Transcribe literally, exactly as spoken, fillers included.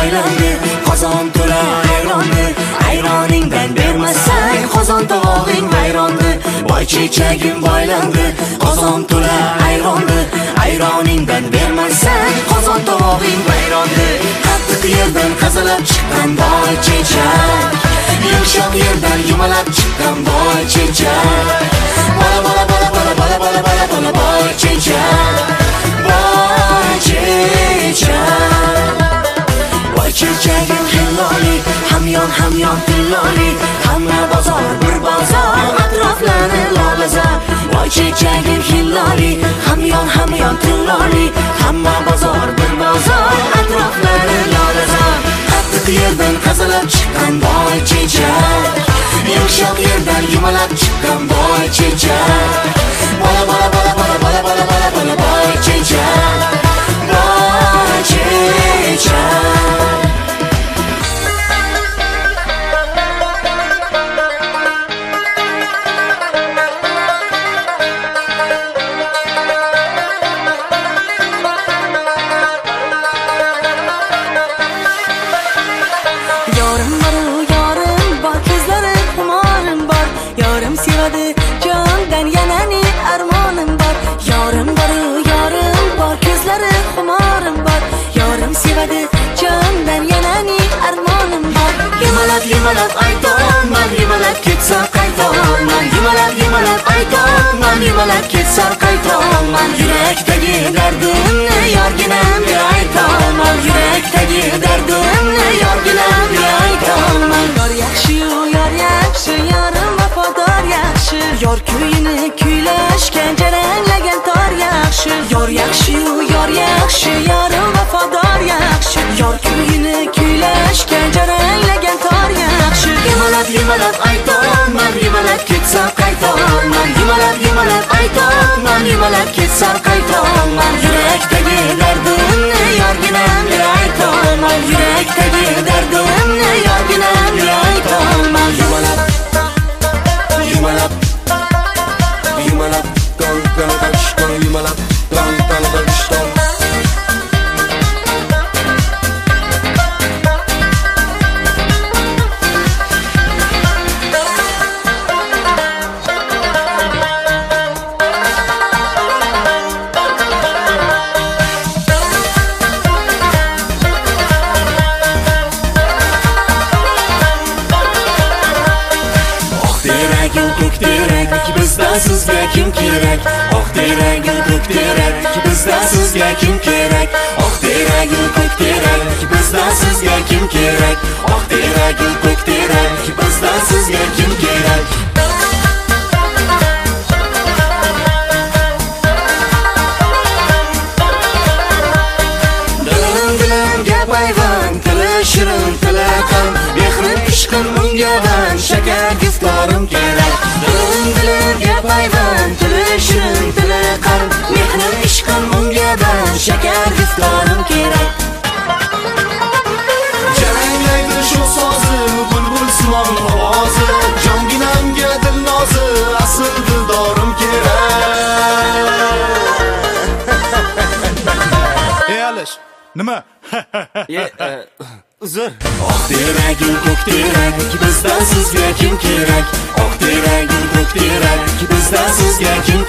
boylandi, qozon to'la ayrondi. Ayroningdan bermasang qozon tovog'ing vayrondi. Boy chechagim boylandi, qozon to'la ayrondi. Ayroningdan bermasang qozon tovog'ing vayrondi. Qattiq yerdan qazalab chiqqan boy chechak, yumshoq yerdan yumalab chiqqan boy chechak. Bola bola bola bola bola bola bola bola boy chechak, boy chechak. Boy chechagim hilloli, hamyon hamyon tilloli. Hamma bozor bir bozor, atroflari lolazor. Boy chechagim hilloli, hamyon hamyon tilloli. Hamma bozor bir bozor, atroflari lolazor. Qattiq yerdan qazalab chiqqan boy chechak, yumshoq yerdan yumalab chiqqan boy chechak. Bola bola bola bola bola bola bola bola boy chechak, boy chechak. Jondan yanani armonim bor. Yorim bor, yorim bor, ko'zlari xumorim bor. Yorim sevadi, jondan yanani armonim bor. Yumalab yumalab aytaman, yumalab ketsa qaytaman. Yumalab yumalab aytaman, yumalab ketsa qaytaman. Yurakdagi dardimni yorginamga aytaman. Yurakdagi dardimni yorginamga aytaman. Yor yaxshi-yu, yor yaxshi, yorim vafodor yaxshi. Yor kuyini kuylashgan jaranglagan tor yaxshi. Yor yaxshi-yu, yor yaxshi, yorim vafodor yaxshi. Yor kuyini kuylashgan jaranglagan tor yaxshi. Yumalab yumalab aytaman, yumalab ketsa qaytaman. Yumalab yumalab aytaman, yumalab ketsa qaytaman. Yurakdagi dardimni yorginamga aytaman. Yurakdagi dardimni yorginamga aytaman. Yumalab yumalab yumalab don don don yumalab don don don don. Bizdan sizga kim kerak? Oq teragu ko'k terak, bizdan sizga kim kerak? Oq teragu ko'k terak, bizdan sizga kim kerak? Oq teragu ko'k terak, bizdan sizga kim kerak? Dilim dilimga payvand, tili shirin tili qan, mehrim ishqim unga van, shakar giftorim kerak. Dilim dilimga payvand, tili shirin tili qan, mehrim ishqim unga van, shakar giftorim kerak. Jaranglaydi shu so'zi, bulbul simon ovozi, jonginamga dilnozi, asl dildorim kerak. Ey Alish, nima? Uzr. Oq teragu ko'k terak, bizdan sizga kim kerak? Oq teragu ko'k terak, bizdan sizga kim